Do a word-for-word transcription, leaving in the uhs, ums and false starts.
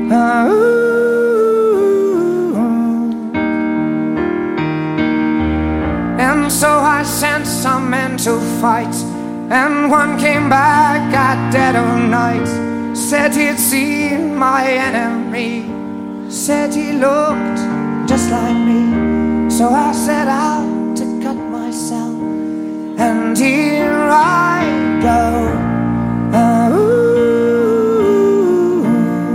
Ah, ooh. And so I sent some men to fight, and one came back at dead of night. Said he'd seen my enemy, said he looked just like me. So I set out